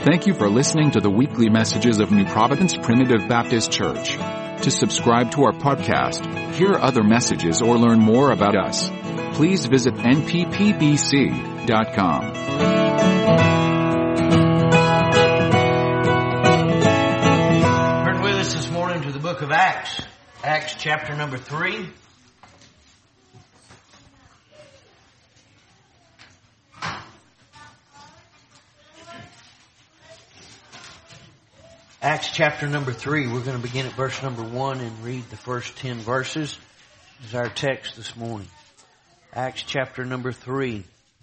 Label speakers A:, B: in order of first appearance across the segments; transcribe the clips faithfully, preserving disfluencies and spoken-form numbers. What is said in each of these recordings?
A: Thank you for listening to the weekly messages of New Providence Primitive Baptist Church. To subscribe to our podcast, hear other messages, or learn more about us, please visit N P P B C dot com.
B: Turn with us this morning to the book of Acts, Acts chapter number three. Acts chapter number three, we're going to begin at verse number one and read the first ten verses as our text this morning. Acts chapter number three.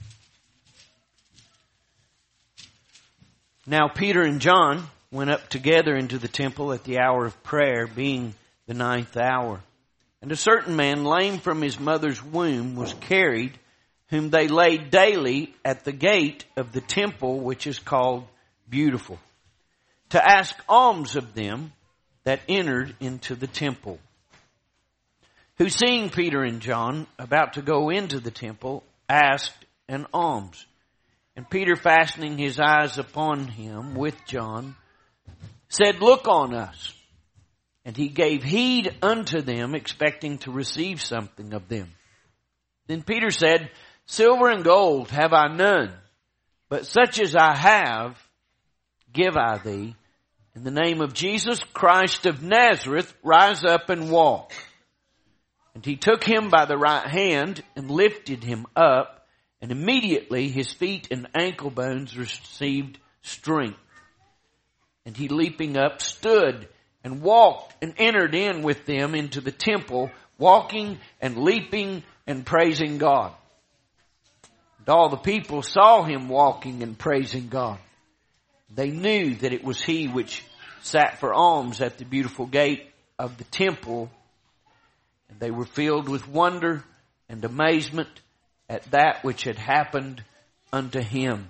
B: Now Peter and John went up together into the temple at the hour of prayer, being the ninth hour. And a certain man, lame from his mother's womb, was carried, whom they laid daily at the gate of the temple, which is called Beautiful, to ask alms of them that entered into the temple. Who, seeing Peter and John about to go into the temple, asked an alms. And Peter, fastening his eyes upon him with John, said, Look on us. And he gave heed unto them, expecting to receive something of them. Then Peter said, Silver and gold have I none, but such as I have give I thee. In the name of Jesus Christ of Nazareth, rise up and walk. And he took him by the right hand and lifted him up, and immediately his feet and ankle bones received strength. And he, leaping up, stood and walked and entered in with them into the temple, walking and leaping and praising God. And all the people saw him walking and praising God. They knew that it was he which sat for alms at the beautiful gate of the temple, and they were filled with wonder and amazement at that which had happened unto him.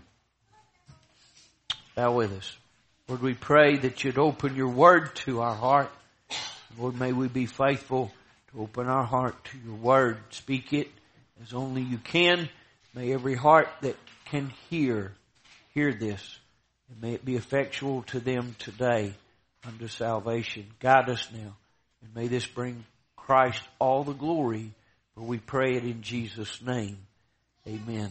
B: Bow with us. Lord, we pray that you'd open your word to our heart. Lord, may we be faithful to open our heart to your word. Speak it as only you can. May every heart that can hear, hear this. And may it be effectual to them today unto salvation. Guide us now. And may this bring Christ all the glory. For we pray it in Jesus' name. Amen. Amen.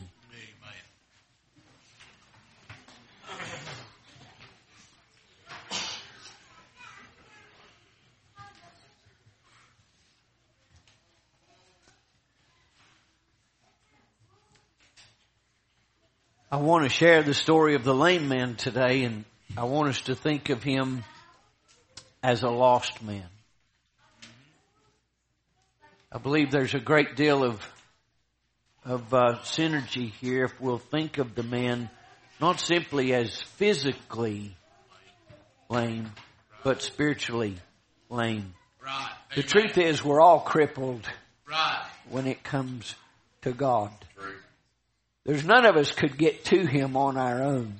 B: I want to share the story of the lame man today, and I want us to think of him as a lost man. I believe there's a great deal of of uh, synergy here if we'll think of the man not simply as physically lame, but spiritually lame.
C: Right.
B: The
C: Amen.
B: truth is we're all crippled
C: Right.
B: when it comes to God.
C: True.
B: There's none of us could get to him on our own.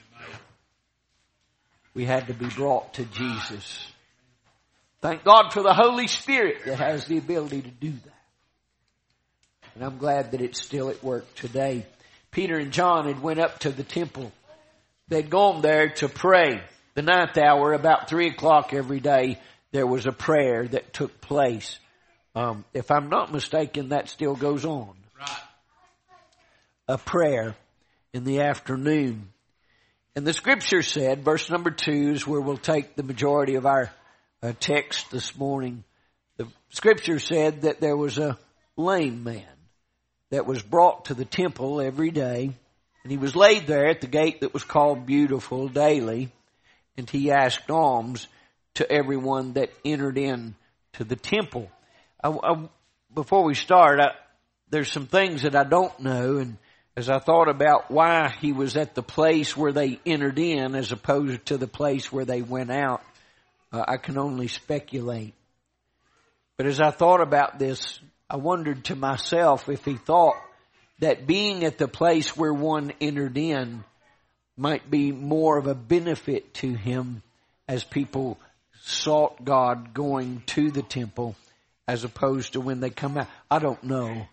B: We had to be brought to Jesus. Thank God for the Holy Spirit that has the ability to do that. And I'm glad that it's still at work today. Peter and John had went up to the temple. They'd gone there to pray. The ninth hour, about three o'clock every day, there was a prayer that took place. Um, if I'm not mistaken, that still goes on.
C: Right.
B: A prayer in the afternoon. And the scripture said, verse number two is where we'll take the majority of our uh, text this morning. The scripture said that there was a lame man that was brought to the temple every day, and he was laid there at the gate that was called Beautiful daily, and he asked alms to everyone that entered in to the temple. I, I, before we start, I, there's some things that I don't know, and as I thought about why he was at the place where they entered in as opposed to the place where they went out, uh, I can only speculate. But as I thought about this, I wondered to myself if he thought that being at the place where one entered in might be more of a benefit to him as people sought God going to the temple as opposed to when they come out. I don't know.
C: Right.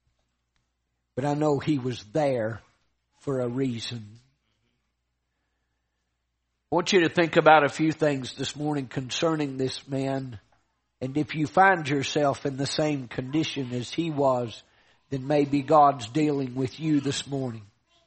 B: But I know he was there for a reason. I want you to think about a few things this morning concerning this man. And if you find yourself in the same condition as he was, then maybe God's dealing with you this morning.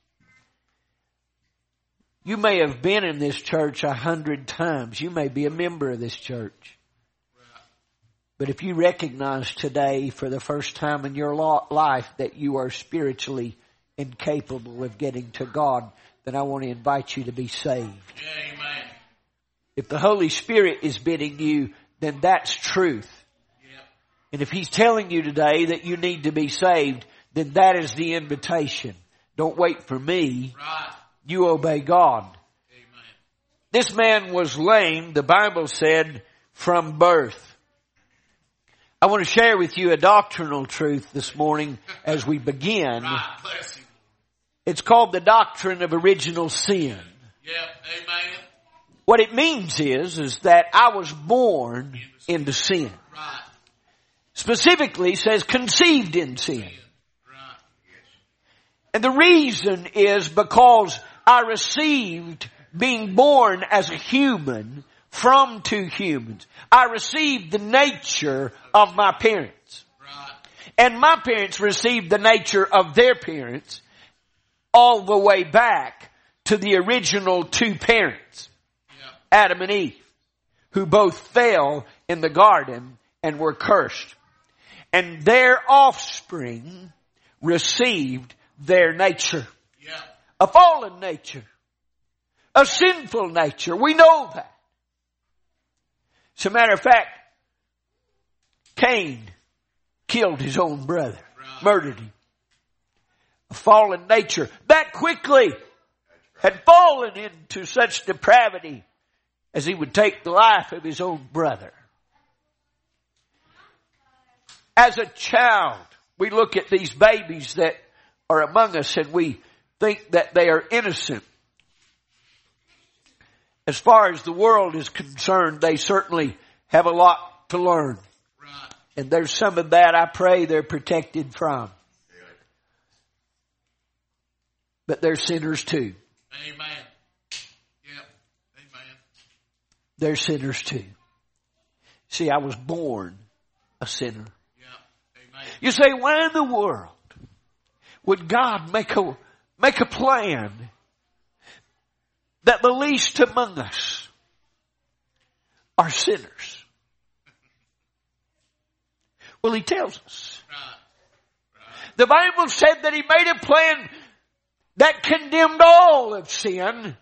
B: You may have been in this church a hundred times. You may be a member of this church. But if you recognize today for the first time in your life that you are spiritually incapable of getting to God, then I want to invite you to be saved.
C: Amen.
B: If the Holy Spirit is bidding you, then that's truth.
C: Yep.
B: And if He's telling you today that you need to be saved, then that is the invitation. Don't wait for me.
C: Right.
B: You obey God.
C: Amen.
B: This man was lame, the Bible said, from birth. I want to share with you a doctrinal truth this morning as we begin.
C: Right. Bless you.
B: It's called the doctrine of original sin.
C: Yep. Amen.
B: What it means is, is that I was born into sin.
C: Right.
B: Specifically says conceived in sin.
C: Right.
B: And the reason is because I received being born as a human from two humans. I received the nature of my parents.
C: Right.
B: And my parents received the nature of their parents all the way back to the original two parents,
C: Yep.
B: Adam and Eve, who both fell in the garden and were cursed. And their offspring received their nature.
C: Yep.
B: A fallen nature. A sinful nature. We know that. As a matter of fact, Cain killed his own brother.
C: Right.
B: Murdered him. A fallen nature that quickly had fallen into such depravity as he would take the life of his own brother. As a child, we look at these babies that are among us and we think that they are innocent. As far as the world is concerned, they certainly have a lot to learn.
C: Right.
B: And there's some of that I pray they're protected from. But they're sinners too.
C: Amen. Yep. Amen.
B: They're sinners too. See, I was born a sinner.
C: Yep. Amen.
B: You say, why in the world would God make a, make a plan that the least among us are sinners? Well, He tells us.
C: Right. Right.
B: The Bible said that He made a plan that condemned all of sin,
C: Yep.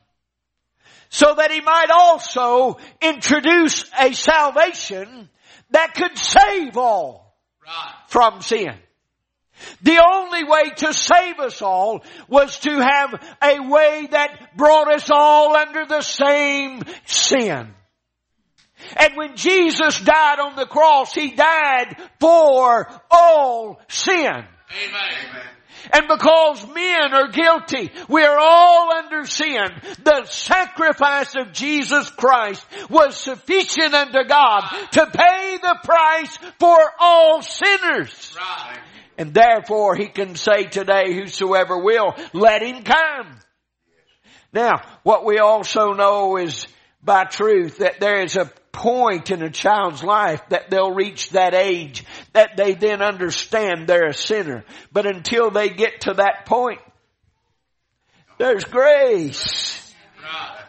B: so that He might also introduce a salvation that could save all
C: Right.
B: from sin. The only way to save us all was to have a way that brought us all under the same sin. And when Jesus died on the cross, He died for all sin.
C: Amen. Amen.
B: And because men are guilty, we are all under sin. The sacrifice of Jesus Christ was sufficient unto God to pay the price for all sinners.
C: Right.
B: And therefore He can say today, whosoever will, let him come. Now, what we also know is by truth that there is a point in a child's life that they'll reach that age that they then understand they're a sinner. But until they get to that point, there's grace.
C: Right.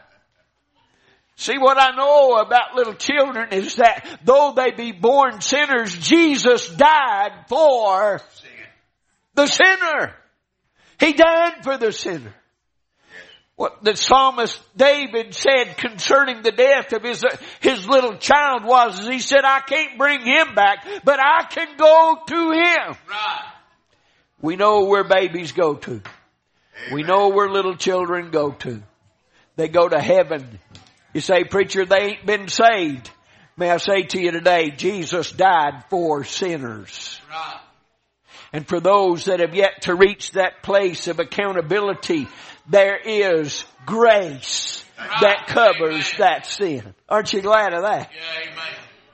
B: See, what I know about little children is that though they be born sinners, Jesus died for the sinner. He died for the sinner. What the psalmist David said concerning the death of his, his little child was, he said, I can't bring him back, but I can go to him.
C: Right.
B: We know where babies go to.
C: Amen.
B: We know where little children go to. They go to heaven. You say, preacher, they ain't been saved. May I say to you today, Jesus died for sinners.
C: Right.
B: And for those that have yet to reach that place of accountability, there is grace
C: Right.
B: that covers
C: Amen.
B: that sin. Aren't you glad of that?
C: Yeah, amen.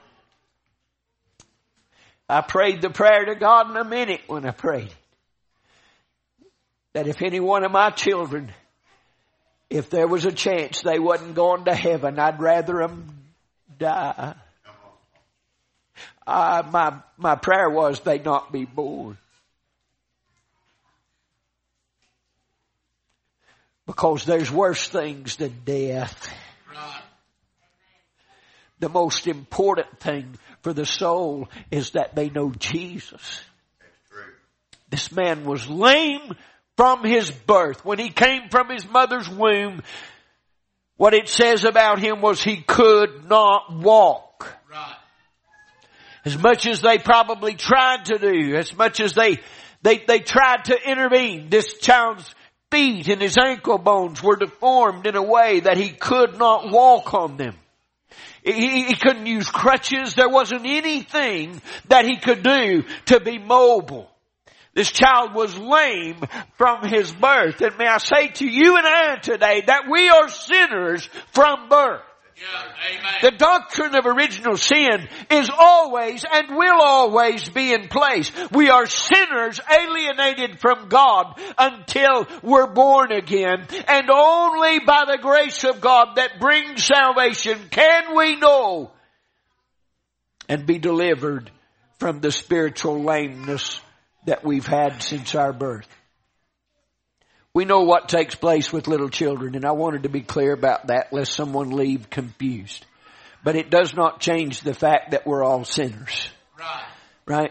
B: I prayed the prayer to God in a minute when I prayed it. That if any one of my children if there was a chance they wasn't going to heaven, I'd rather them die. Uh, my, my prayer was they not be born. Because there's worse things than death.
C: Right.
B: The most important thing for the soul is that they know Jesus.
C: That's true.
B: This man was lame from his birth. When he came from his mother's womb, what it says about him was he could not walk.
C: Right.
B: As much as they probably tried to do, as much as they, they, they tried to intervene, this child's feet and his ankle bones were deformed in a way that he could not walk on them. He, he couldn't use crutches. There wasn't anything that he could do to be mobile. This child was lame from his birth. And may I say to you and I today that we are sinners from birth.
C: Yeah, amen.
B: The doctrine of original sin is always and will always be in place. We are sinners alienated from God until we're born again. And only by the grace of God that brings salvation can we know and be delivered from the spiritual lameness that we've had since our birth. We know what takes place with little children, and I wanted to be clear about that lest someone leave confused. But it does not change the fact that we're all sinners.
C: Right.
B: Right?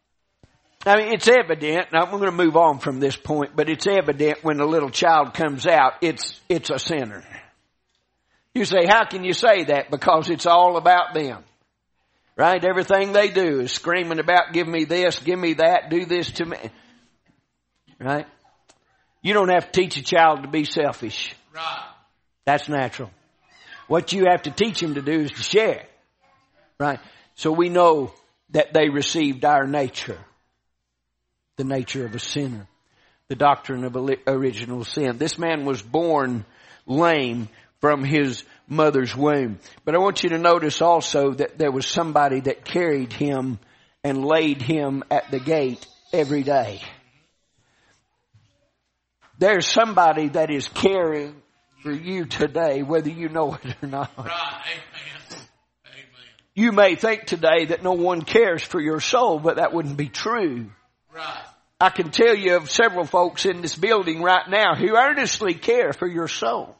B: I mean, it's evident, and I'm going to move on from this point, but it's evident when a little child comes out, it's, it's a sinner. You say, how can you say that? Because it's all about them. Right? Everything they do is screaming about, give me this, give me that, do this to me. Right? You don't have to teach a child to be selfish.
C: Right.
B: That's natural. What you have to teach them to do is to share. Right? So we know that they received our nature. The nature of a sinner. The doctrine of original sin. This man was born lame from his mother's womb. But I want you to notice also that there was somebody that carried him and laid him at the gate every day. There's somebody that is caring for you today, whether you know it or not.
C: Right. Amen. Amen.
B: You may think today that no one cares for your soul, but that wouldn't be true.
C: Right.
B: I can tell you of several folks in this building right now who earnestly care for your soul.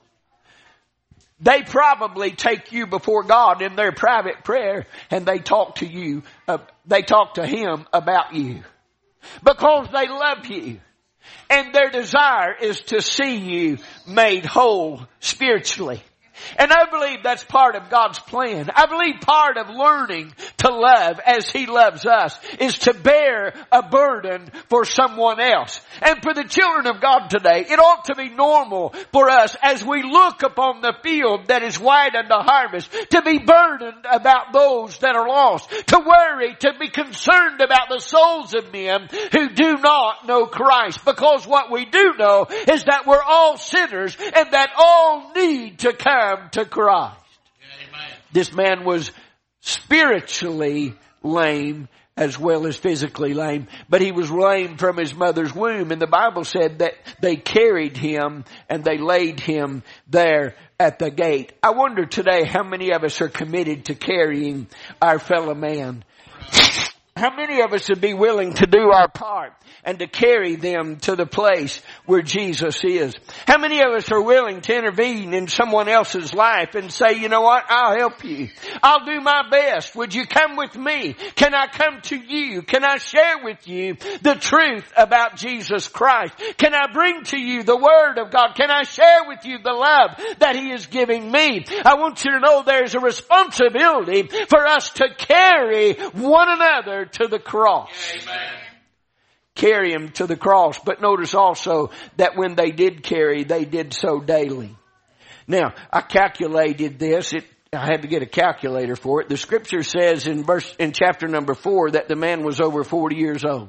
B: They probably take you before God in their private prayer and they talk to you, uh, they talk to Him about you. Because they love you. And their desire is to see you made whole spiritually. And I believe that's part of God's plan. I believe part of learning to love as He loves us is to bear a burden for someone else. And for the children of God today, it ought to be normal for us as we look upon the field that is white unto harvest to be burdened about those that are lost, to worry, to be concerned about the souls of men who do not know Christ. Because what we do know is that we're all sinners and that all need to come to Christ.
C: Amen.
B: This man was spiritually lame as well as physically lame, but he was lame from his mother's womb, and the Bible said that they carried him and they laid him there at the gate. I wonder today how many of us are committed to carrying our fellow man. How many of us would be willing to do our part and to carry them to the place where Jesus is? How many of us are willing to intervene in someone else's life and say, you know what, I'll help you. I'll do my best. Would you come with me? Can I come to you? Can I share with you the truth about Jesus Christ? Can I bring to you the Word of God? Can I share with you the love that He is giving me? I want you to know there's a responsibility for us to carry one another to the cross.
C: Amen.
B: Carry him to the cross. But notice also that when they did carry, they did so daily. Now, I calculated this. It, I had to get a calculator for it. The scripture says in verse, in chapter number four that the man was over forty years old.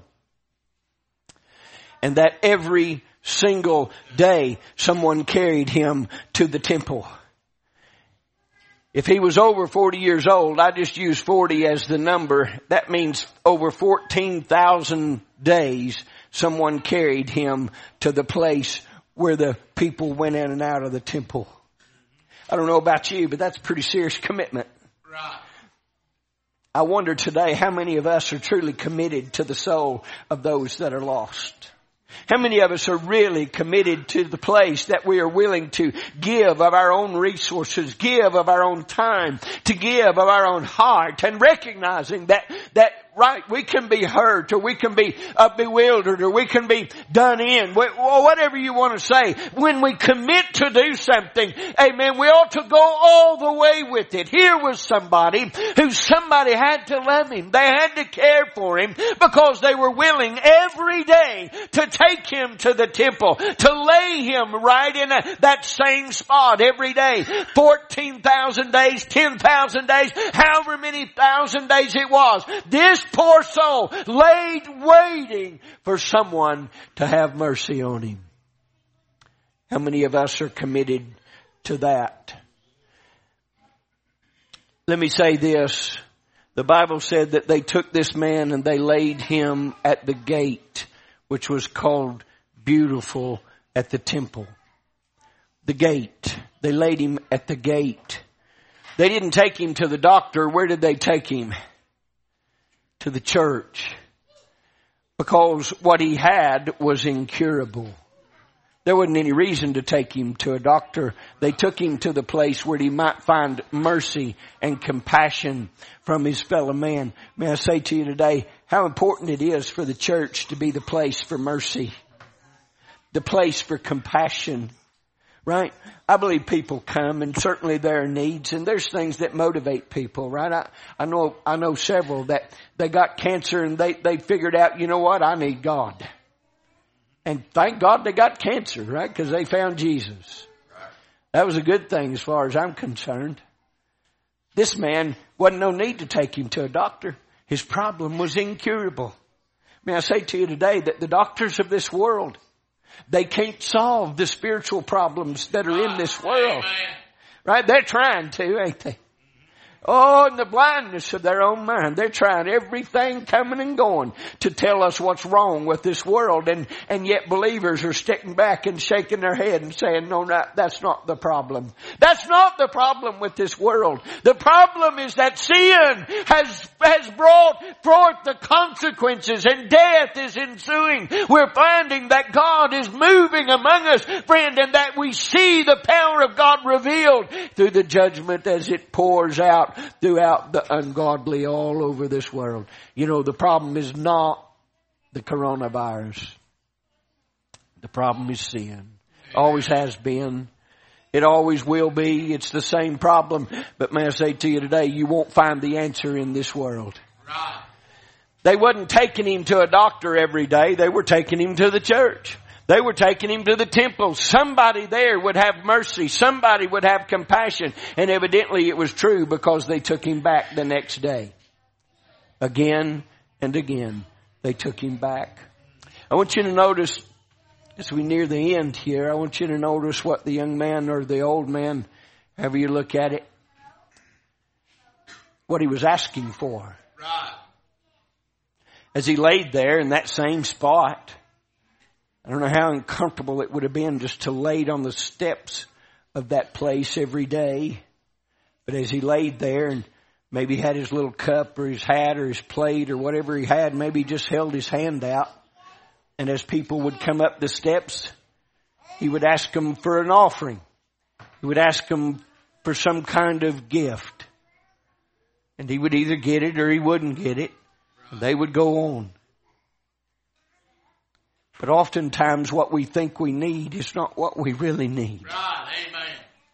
B: And that every single day someone carried him to the temple. If he was over forty years old, I just use forty as the number. That means over fourteen thousand days someone carried him to the place where the people went in and out of the temple. I don't know about you, but that's pretty serious commitment.
C: Right.
B: I wonder today how many of us are truly committed to the soul of those that are lost. How many of us are really committed to the place that we are willing to give of our own resources, give of our own time, to give of our own heart, and recognizing that, that right, we can be hurt, or we can be uh, bewildered, or we can be done in, or whatever you want to say. When we commit to do something, amen, we ought to go all the way with it. Here was somebody who somebody had to love him. They had to care for him because they were willing every day to take him to the temple, to lay him right in a, that same spot every day. fourteen thousand days, ten thousand days, however many thousand days it was. This poor soul laid waiting for someone to have mercy on him. How many of us are committed to that? Let me say this. The Bible said that they took this man and they laid him at the gate, which was called Beautiful, at the temple. The gate. They laid him at the gate. They didn't take him to the doctor. Where did they take him? To the church. Because what he had was incurable. There wasn't any reason to take him to a doctor. They took him to the place where he might find mercy and compassion from his fellow man. May I say to you today how important it is for the church to be the place for mercy. The place for compassion. Right? I believe people come, and certainly there are needs, and there's things that motivate people, right? I, I know, I know several that they got cancer and they, they figured out, you know what? I need God. And thank God they got cancer, right? Because they found Jesus. That was a good thing as far as I'm concerned. This man wasn't no need to take him to a doctor. His problem was incurable. May I say to you today that the doctors of this world, they can't solve the spiritual problems that are in this world.
C: Amen.
B: Right? They're trying to, ain't they? Oh, in the blindness of their own mind. They're trying everything coming and going to tell us what's wrong with this world. And, and yet believers are sticking back and shaking their head and saying, no, not, that's not the problem. That's not the problem with this world. The problem is that sin has, has brought forth the consequences, and death is ensuing. We're finding that God is moving among us, friend, and that we see the power of God revealed through the judgment as it pours out throughout the ungodly all over this world. You know, the problem is not the coronavirus. The problem is sin. Always has been. It always will be. It's the same problem. But may I say to you today, you won't find the answer in this world.
C: Right.
B: They wasn't taking him to a doctor every day. They were taking him to the church. They were taking him to the temple. Somebody there would have mercy. Somebody would have compassion. And evidently it was true, because they took him back the next day. Again and again, they took him back. I want you to notice, as we near the end here, I want you to notice what the young man or the old man, however you look at it, what he was asking for.
C: Right.
B: As he laid there in that same spot, I don't know how uncomfortable it would have been just to lay on the steps of that place every day. But as he laid there and maybe had his little cup or his hat or his plate or whatever he had, maybe he just held his hand out. And as people would come up the steps, he would ask them for an offering. He would ask them for some kind of gift. And he would either get it or he wouldn't get it. And they would go on. But oftentimes what we think we need is not what we really need.
C: Right. Amen.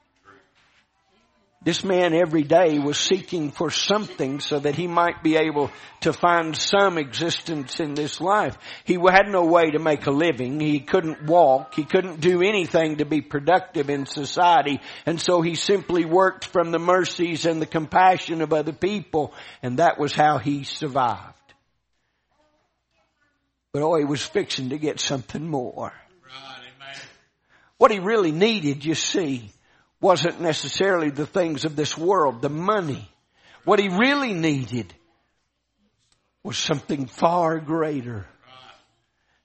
B: This man every day was seeking for something so that he might be able to find some existence in this life. He had no way to make a living. He couldn't walk. He couldn't do anything to be productive in society. And so he simply worked from the mercies and the compassion of other people. And that was how he survived. But oh, he was fixing to get something more.
C: Right. Amen.
B: What he really needed, you see, wasn't necessarily the things of this world, the money. What he really needed was something far greater.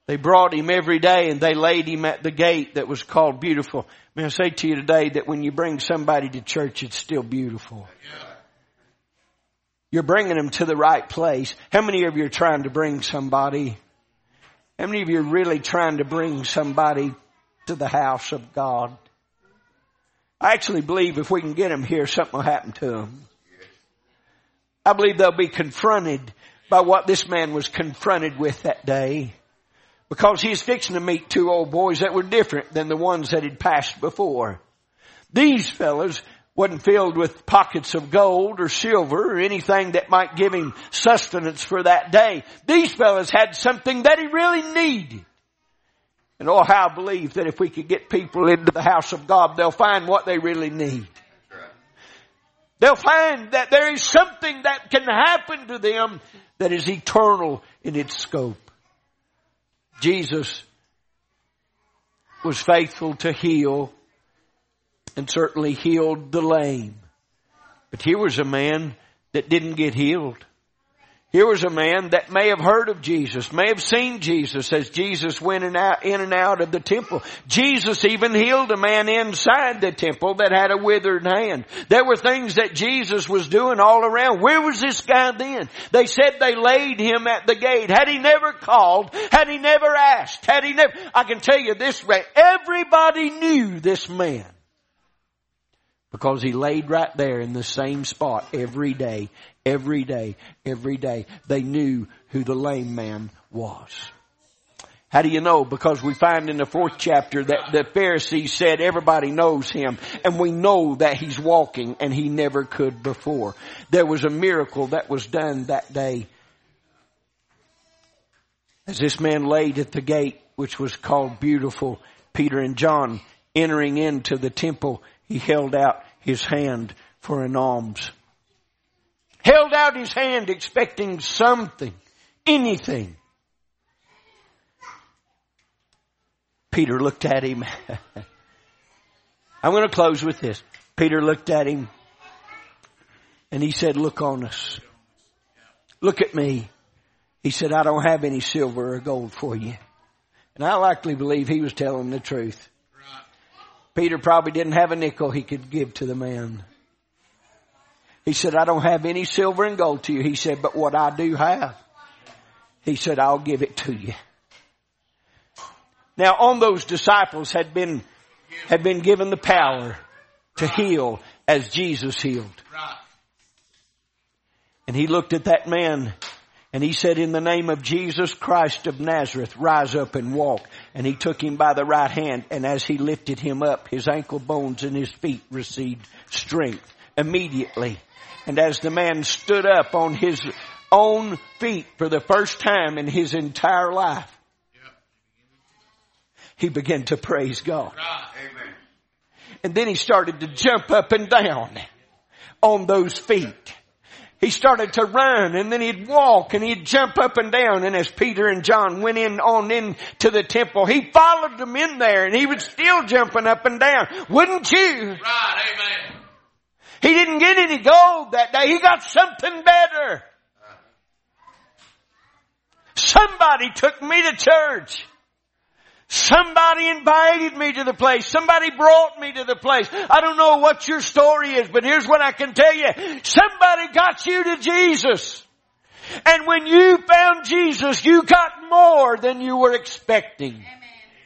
B: They brought him every day and they laid him at the gate that was called Beautiful. May I say to you today that when you bring somebody to church, it's still beautiful. You're bringing them to the right place. How many of you are trying to bring somebody? How many of you are really trying to bring somebody to the house of God? I actually believe if we can get them here, something will happen to them. I believe they'll be confronted by what this man was confronted with that day. Because he was fixing to meet two old boys that were different than the ones that had passed before. These fellas wasn't filled with pockets of gold or silver or anything that might give him sustenance for that day. These fellas had something that he really needed. And oh, how I believe that if we could get people into the house of God, they'll find what they really need. They'll find that there is something that can happen to them that is eternal in its scope. Jesus was faithful to heal and certainly healed the lame. But here was a man that didn't get healed. Here was a man that may have heard of Jesus, may have seen Jesus as Jesus went in, out, in and out of the temple. Jesus even healed a man inside the temple that had a withered hand. There were things that Jesus was doing all around. Where was this guy then? They said they laid him at the gate. Had he never called, had he never asked, had he never, I can tell you this way, everybody knew this man. Because he laid right there in the same spot every day, every day, every day. They knew who the lame man was. How do you know? Because we find in the fourth chapter that the Pharisees said everybody knows him. And we know that he's walking and he never could before. There was a miracle that was done that day. As this man laid at the gate, which was called Beautiful, Peter and John entering into the temple, he held out his hand for an alms. Held out his hand expecting something, anything. Peter looked at him. I'm going to close with this. Peter looked at him and he said, look on us. Look at me. He said, I don't have any silver or gold for you. And I likely believe he was telling the truth. Peter probably didn't have a nickel he could give to the man. He said, I don't have any silver and gold to you. He said, but what I do have, he said, I'll give it to you. Now on those disciples had been, had been given the power to heal as Jesus healed. And he looked at that man and he said, in the name of Jesus Christ of Nazareth, rise up and walk. And he took him by the right hand. And as he lifted him up, his ankle bones and his feet received strength immediately. And as the man stood up on his own feet for the first time in his entire life, he began to praise God. Amen. And then he started to jump up and down on those feet. He started to run and then he'd walk and he'd jump up and down. And as Peter and John went in on into the temple, he followed them in there and he was still jumping up and down. Wouldn't you?
C: Right, amen.
B: He didn't get any gold that day. He got something better. Somebody took me to church. Somebody invited me to the place. Somebody brought me to the place. I don't know what your story is, but here's what I can tell you. Somebody got you to Jesus. And when you found Jesus, you got more than you were expecting. Amen.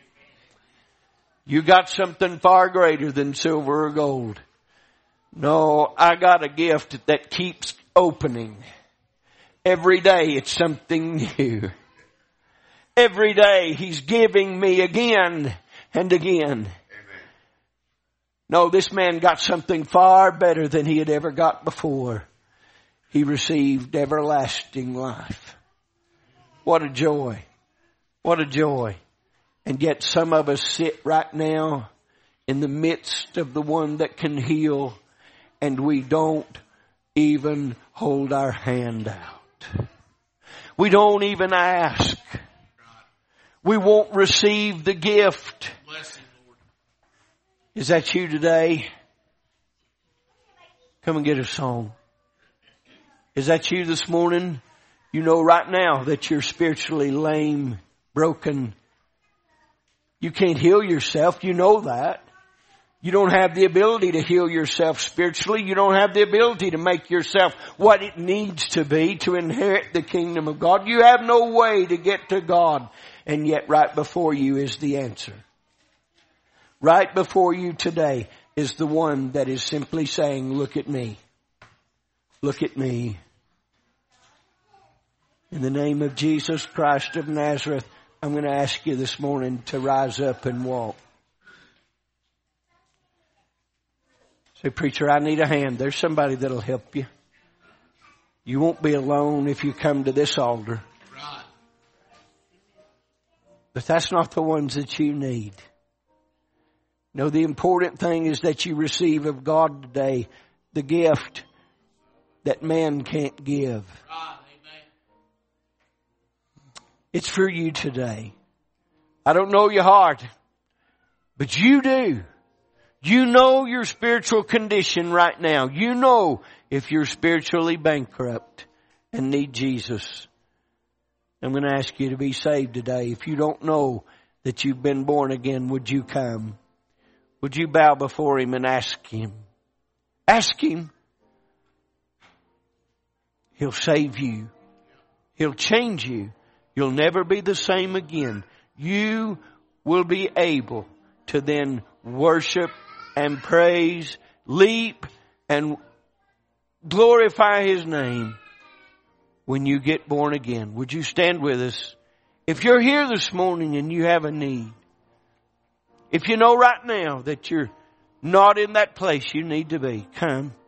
B: You got something far greater than silver or gold. No, I got a gift that keeps opening. Every day it's something new. Every day he's giving me again and again. Amen. No, this man got something far better than he had ever got before. He received everlasting life. What a joy. What a joy. And yet some of us sit right now in the midst of the one that can heal, and we don't even hold our hand out. We don't even ask. We won't receive the gift.
C: Bless him, Lord.
B: Is that you today? Come and get a song. Is that you this morning? You know right now that you're spiritually lame, broken. You can't heal yourself. You know that. You don't have the ability to heal yourself spiritually. You don't have the ability to make yourself what it needs to be to inherit the kingdom of God. You have no way to get to God. And yet right before you is the answer. Right before you today is the one that is simply saying, look at me. Look at me. In the name of Jesus Christ of Nazareth, I'm going to ask you this morning to rise up and walk. Say, preacher, I need a hand. There's somebody that'll help you. You won't be alone if you come to this altar.
C: Right.
B: But that's not the ones that you need. No, the important thing is that you receive of God today the gift that man can't give.
C: Right. Amen.
B: It's for you today. I don't know your heart, but you do. You know your spiritual condition right now. You know if you're spiritually bankrupt and need Jesus. I'm going to ask you to be saved today. If you don't know that you've been born again, would you come? Would you bow before Him and ask Him? Ask Him. He'll save you. He'll change you. You'll never be the same again. You will be able to then worship and praise, leap and glorify His name when you get born again. Would you stand with us? If you're here this morning and you have a need, if you know right now that you're not in that place you need to be, come.